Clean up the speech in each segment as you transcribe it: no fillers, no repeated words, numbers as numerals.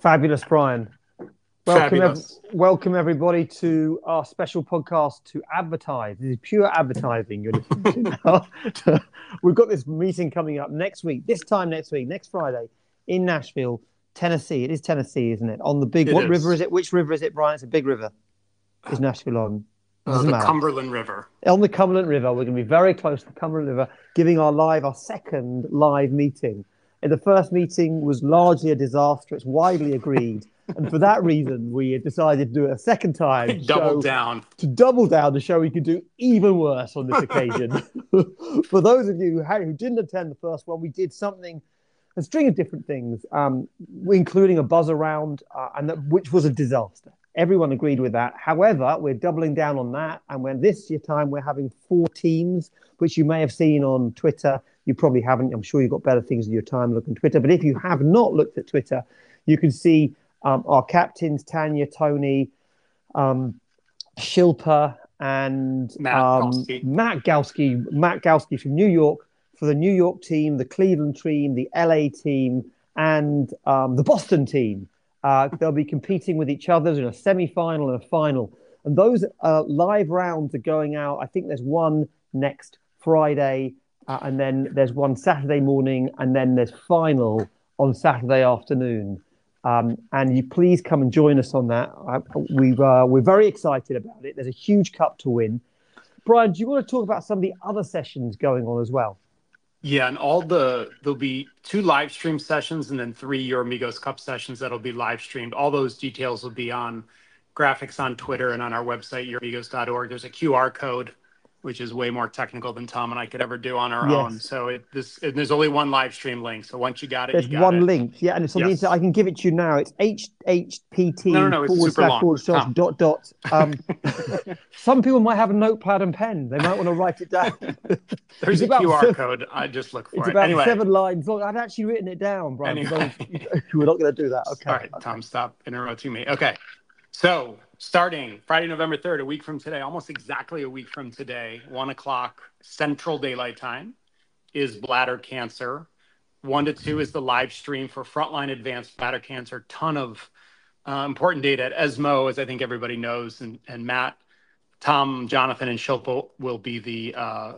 Fabulous, Brian. Fabulous. Welcome everybody to our special podcast to advertise. This is pure advertising you're listening to now. We've got this meeting coming up next week, next Friday in Nashville, Tennessee. It is Tennessee, isn't it? On the big, what river is it? Which river is it, Brian? It's a big river. Is Nashville on? The Cumberland River. On the Cumberland River. We're going to be very close to the Cumberland River, giving our second live meeting. And the first meeting was largely a disaster. It's widely agreed. And for that reason, we decided to do it a second time. To double down to show we could do even worse on this occasion. For those of you who didn't attend the first one, we did a string of different things, including a buzzer round, which was a disaster. Everyone agreed with that. However, we're doubling down on that. And this time, we're having 4 teams, which you may have seen on Twitter. You probably haven't. I'm sure you've got better things in your time looking at Twitter. But if you have not looked at Twitter, you can see our captains, Tanya, Tony, Shilpa, and Matt Galsky from New York, for the New York team, the Cleveland team, the LA team, and the Boston team. They'll be competing with each other in a semi-final and a final. And those live rounds are going out. I think there's one next Friday, and then there's one Saturday morning, and then there's final on Saturday afternoon. And you please come and join us on that. We're very excited about it. There's a huge cup to win. Brian, do you want to talk about some of the other sessions going on as well? Yeah, and there'll be 2 live stream sessions and then 3 Your Amigos Cup sessions that'll be live streamed. All those details will be on graphics on Twitter and on our website, youramigos.org. There's a QR code, which is way more technical than Tom and I could ever do on our own. So there's only one live stream link. So once you got it, there's one link. Yeah, and it's on the internet. I can give it to you now. It's http // Some people might have a notepad and pen. They might want to write it down. There's a QR code. I just look for it. It's about 7 lines long. I've actually written it down, Brian. Anyway. We're not going to do that. Okay. All right, Tom, stop interrupting me. Okay. So starting Friday, November 3rd, a week from today, almost exactly a week from today, 1 o'clock Central Daylight Time, is bladder cancer. 1 to 2 is the live stream for frontline advanced bladder cancer. Ton of important data at ESMO, as I think everybody knows. And Matt, Tom, Jonathan, and Shilpa will be the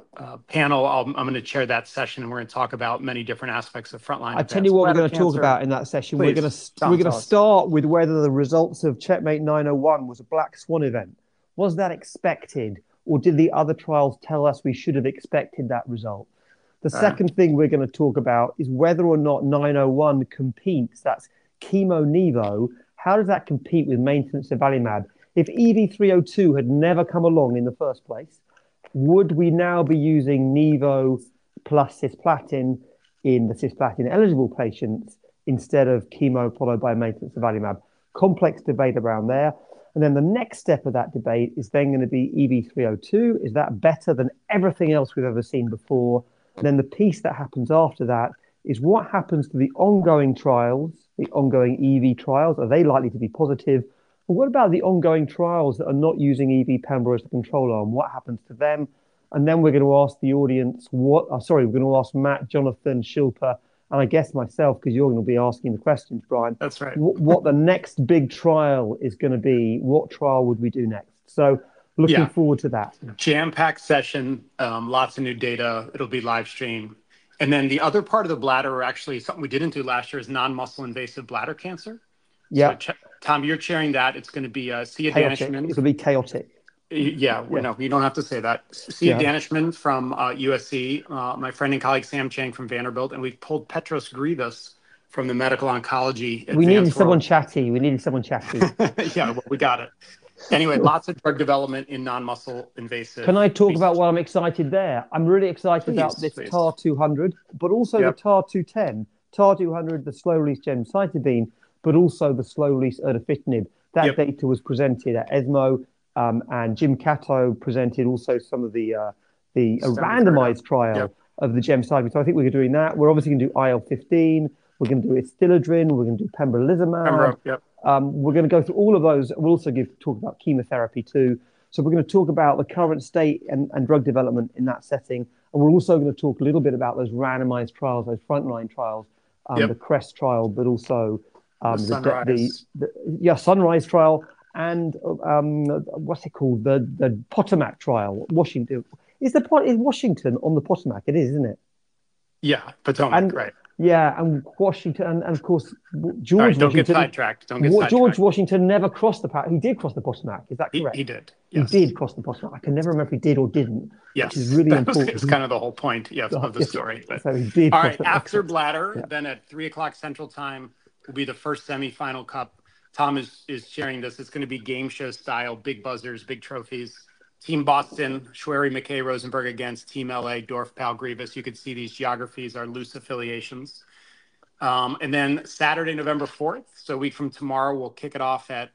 panel. I'm going to chair that session, and we're going to talk about many different aspects of frontline. I tell you what, we're going to talk about in that session. Please, we're going to start with whether the results of Checkmate 901 was a black swan event. Was that expected, or did the other trials tell us we should have expected that result? The second thing we're going to talk about is whether or not 901 competes. That's chemo-nivo. How does that compete with maintenance avelumab? If EV302 had never come along in the first place, would we now be using Nivo plus cisplatin in the cisplatin-eligible patients instead of chemo followed by maintenance avelumab? Complex debate around there. And then the next step of that debate is then going to be EV302. Is that better than everything else we've ever seen before? And then the piece that happens after that is what happens to the ongoing trials, the ongoing EV trials. Are they likely to be positive? But what about the ongoing trials that are not using EV Pembro as the control arm? What happens to them? And then we're going to ask the audience we're going to ask Matt, Jonathan, Shilpa, and I guess myself, because you're going to be asking the questions, Brian. That's right. What the next big trial is going to be. What trial would we do next? So looking forward to that. Jam-packed session, lots of new data. It'll be live stream. And then the other part of the bladder, or actually something we didn't do last year, is non-muscle invasive bladder cancer. Yeah. So, Tom, you're chairing that. It's going to be Sia Danishmand. It'll be chaotic. No, you don't have to say that. Sia Danishmand from USC, my friend and colleague Sam Chang from Vanderbilt, and we've pulled Petros Grivas from the medical oncology. We needed someone chatty. Yeah, well, we got it. Anyway, lots of drug development in non-muscle invasive. Can I talk about what I'm excited there? I'm really excited about this TAR-200, but also the TAR-210. TAR-200, the slow-release gemcitabine, but also the slow-release erdafitinib. That data was presented at ESMO, and Jim Cato presented also some of the randomized trial of the gemcitabine. So I think we're doing that. We're obviously going to do IL-15. We're going to do Istiladrin. We're going to do pembrolizumab. We're going to go through all of those. We'll also talk about chemotherapy too. So we're going to talk about the current state and drug development in that setting. And we're also going to talk a little bit about those randomized trials, those frontline trials, the CREST trial, but also Sunrise. Sunrise trial, and what's it called? The Potomac trial, Washington. Is Washington on the Potomac? It is, isn't it? Yeah, Potomac, right. Yeah, and Washington, and of course, George right, Washington. Don't get sidetracked. George Washington never crossed the. He did cross the Potomac. Is that correct? He did. Yes. He did cross the Potomac. I can never remember if he did or didn't. Yes, which is really important. It's kind of the whole point, of the story. But so he did. All right, after bladder, then at 3:00 Central Time will be the first semifinal cup. Tom is sharing this. It's going to be game show style, big buzzers, big trophies. Team Boston, Schwery, McKay, Rosenberg against Team LA, Dorf, Pal, Grievous. You can see these geographies are loose affiliations. And then Saturday, November 4th, so a week from tomorrow, we'll kick it off at,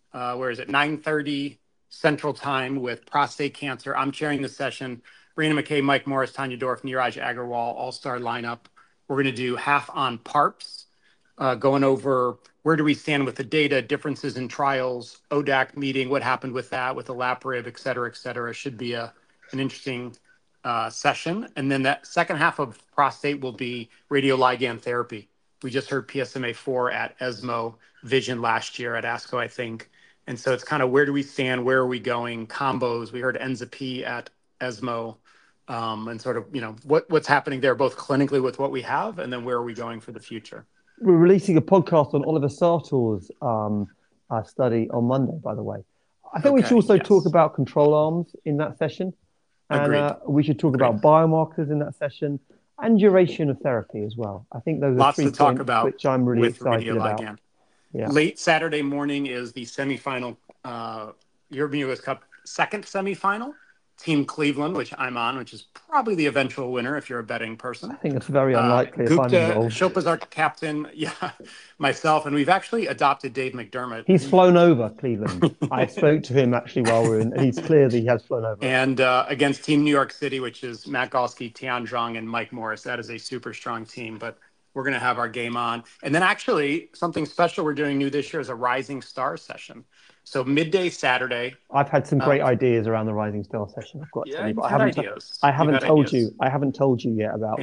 9:30 Central Time with prostate cancer. I'm chairing the session. Rena McKay, Mike Morris, Tanya Dorf, Neeraj Agarwal, all-star lineup. We're going to do half on PARPs, going over where do we stand with the data, differences in trials, ODAC meeting, what happened with that, with olaparib, et cetera, should be an interesting session. And then that second half of prostate will be radioligand therapy. We just heard PSMA4 at ESMO Vision last year at ASCO, I think. And so it's kind of where do we stand, where are we going, combos. We heard Enza-P at ESMO, and sort of, what's happening there, both clinically with what we have, and then where are we going for the future. We're releasing a podcast on Oliver Sartor's study on Monday, by the way. I think we should also talk about control arms in that session. And we should talk about biomarkers in that session and duration of therapy as well. I think those are lots 3 to talk points about which I'm really excited about. Yeah. Late Saturday morning is the semifinal, European US Cup second semifinal. Team Cleveland, which I'm on, which is probably the eventual winner if you're a betting person. I think it's very unlikely. Gupta, Shilpa's our captain, myself, and we've actually adopted Dave McDermott. He's flown over Cleveland. I spoke to him actually while we were in, and he's clear that he has flown over. And against Team New York City, which is Matt Galsky, Tian Zhang, and Mike Morris. That is a super strong team, but we're going to have our game on. And then actually something special we're doing new this year is a Rising Star session. So midday Saturday. I've had some great ideas around the Rising Star session. I've got to tell you, but I haven't told you yet about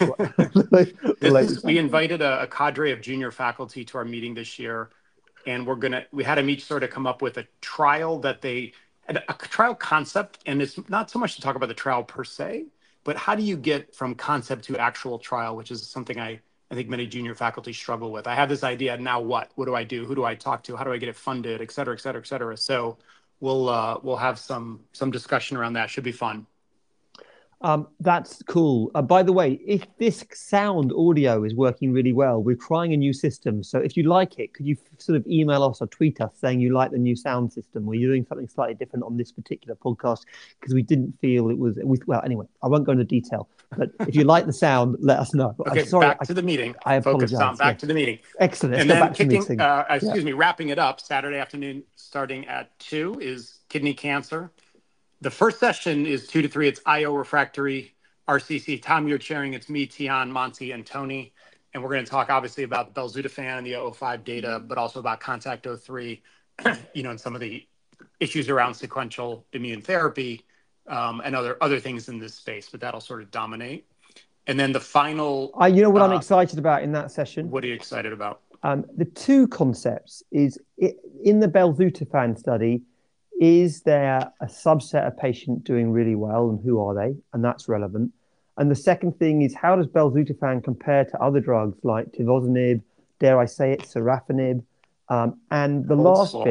that. We invited a cadre of junior faculty to our meeting this year, and we had them each sort of come up with a trial a trial concept, and it's not so much to talk about the trial per se, but how do you get from concept to actual trial, which is something I think many junior faculty struggle with. I have this idea, now what? What do I do? Who do I talk to? How do I get it funded? Et cetera, et cetera, et cetera. So we'll have some discussion around that. Should be fun. That's cool. By the way, if this sound audio is working really well, we're trying a new system. So if you like it, could you sort of email us or tweet us saying you like the new sound system? We're doing something slightly different on this particular podcast because we didn't feel it was. Well, anyway, I won't go into detail. But if you like the sound, let us know. Okay, I'm sorry, back to the meeting. I apologize. Back to the meeting. Excellent. And then wrapping it up, Saturday afternoon starting at 2 is kidney cancer. The first session is 2 to 3. It's IO refractory RCC. Tom, you're chairing. It's me, Tian, Monty, and Tony. And we're going to talk obviously about the belzutifan and the 005 data, but also about Contact 03, and some of the issues around sequential immune therapy, and other things in this space, but that'll sort of dominate. And then the final... what I'm excited about in that session? What are you excited about? The two concepts is, in the belzutifan study, is there a subset of patients doing really well, and who are they? And that's relevant. And the second thing is, how does belzutifan compare to other drugs like tivozanib, dare I say it, sorafenib? And the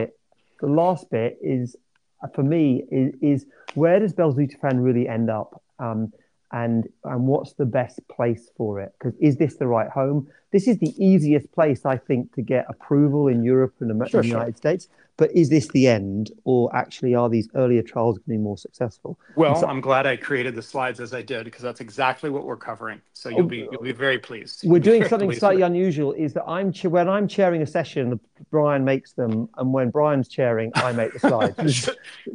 last bit is, for me, is where does belzutifan really end up? And what's the best place for it? Because is this the right home? This is the easiest place, I think, to get approval in Europe and the United States. But is this the end, or actually are these earlier trials going to be more successful? Well, I'm glad I created the slides as I did, because that's exactly what we're covering. So you'll be very pleased. We're doing something slightly unusual. Is that when I'm chairing a session, Brian makes them, and when Brian's chairing, I make the slides. This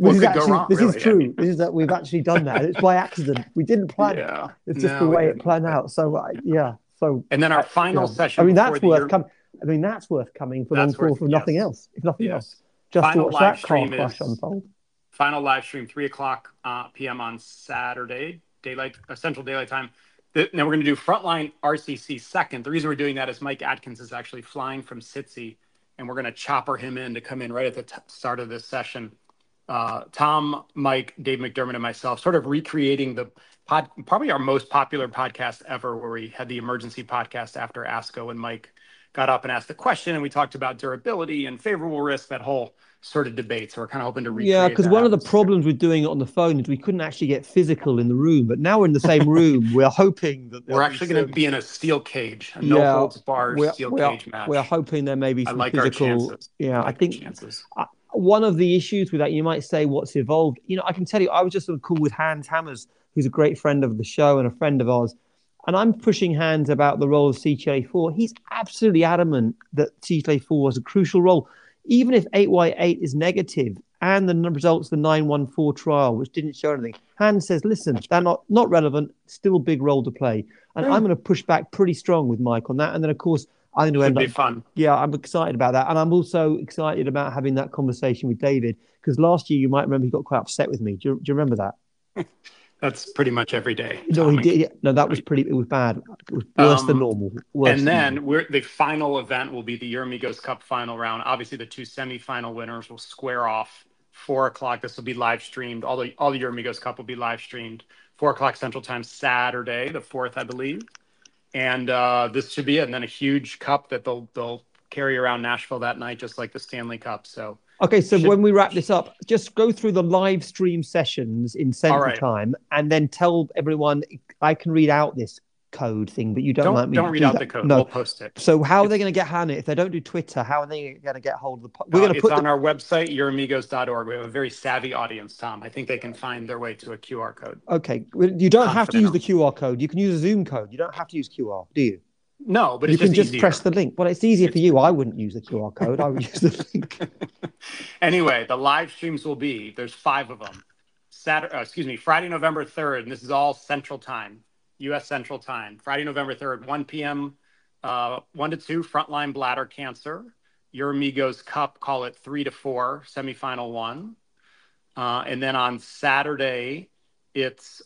is true. This is that we've actually done that. It's by accident. We didn't plan it. It's just the way it planned out. So So and then our final session. That's worth coming. That's worth coming for nothing else. If nothing else. Just final to watch that car crash unfold. Final live stream, 3:00 p.m. on Saturday, Central Daylight Time. Now we're going to do frontline RCC second. The reason we're doing that is Mike Atkins is actually flying from SITSI, and we're going to chopper him in to come in right at the start of this session. Tom, Mike, Dave McDermott, and myself sort of recreating the probably our most popular podcast ever, where we had the emergency podcast after ASCO, and Mike got up and asked the question, and we talked about durability and favorable risk, that whole sort of debate. So we're kind of hoping to recreate that. Yeah, because one of the problems with doing it on the phone is we couldn't actually get physical in the room, but now we're in the same room. We're hoping that we're actually going to be in a steel cage, a no holds barred steel cage match. We're hoping there may be some like physical. Our chances. Yeah, I think one of the issues with that, you might say, what's evolved. I can tell you, I was just on a call with Hans Hammers, who's a great friend of the show and a friend of ours. And I'm pushing Hans about the role of CTLA-4. He's absolutely adamant that CTLA-4 was a crucial role. Even if 8Y8 is negative and the results of the 914 trial, which didn't show anything, Hans says, listen, they're not relevant, still a big role to play. And I'm going to push back pretty strong with Mike on that. And then, of course, I'm going to end up... fun. Yeah, I'm excited about that. And I'm also excited about having that conversation with David, because last year, you might remember, he got quite upset with me. Do you remember that? That's pretty much every day. No, he did. No, that was it was bad. It was worse than normal. The final event will be the Euromigos Cup final round. Obviously, the two semifinal winners will square off 4:00. This will be live streamed. All the Euromigos Cup will be live streamed 4:00 Central Time, Saturday, the 4th, I believe. And this should be it. And then a huge cup that they'll carry around Nashville that night, just like the Stanley Cup. So. Okay, so when we wrap this up, just go through the live stream sessions in Central Time, and then tell everyone, I can read out this code thing, but you don't like me. Don't read out the code. No. We'll post it. So how are they going to get on it? If they don't do Twitter, how are they going to get hold of the... We're going to put on our website, euromigos.org. We have a very savvy audience, Tom. I think they can find their way to a QR code. Okay. You don't have to use the QR code. You can use a Zoom code. You don't have to use QR, do you? No, but you can just press the link. Well, it's easier for you. I wouldn't use the QR code. I would use the link. Anyway, the live streams will be, there's 5 of them. Friday, November 3rd, and this is all Central Time, U.S. Central Time. Friday, November 3rd, 1 p.m., 1 to 2, frontline bladder cancer. Euromigos Cup, call it 3 to 4, semifinal 1. And then on Saturday, it's...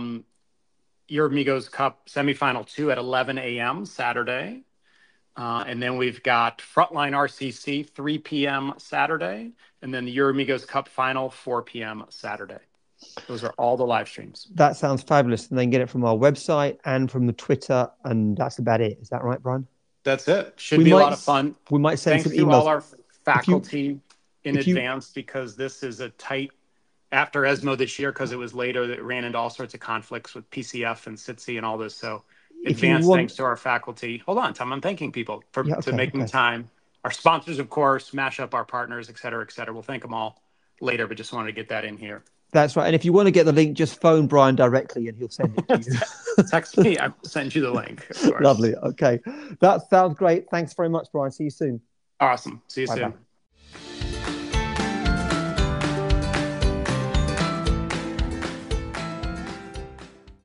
Euromigos Cup semifinal 2 at 11 a.m. Saturday. And then we've got Frontline RCC 3 p.m. Saturday. And then the Euromigos Cup final 4 p.m. Saturday. Those are all the live streams. That sounds fabulous. And then get it from our website and from the Twitter. And that's about it. Is that right, Brian? That's it. Should be a lot of fun. We might send some emails. Thanks to all our faculty in advance, because this is a tight... After ESMO this year, because it was later, that ran into all sorts of conflicts with PCF and SITSI and all this. So thanks to our faculty. Hold on, Tom, I'm thanking people for making time. Our sponsors, of course, Mashup, our partners, et cetera, et cetera. We'll thank them all later, but just wanted to get that in here. That's right. And if you want to get the link, just phone Brian directly and he'll send it to you. Text me. I will send you the link. Lovely. Okay. That sounds great. Thanks very much, Brian. See you soon. Awesome. See you soon.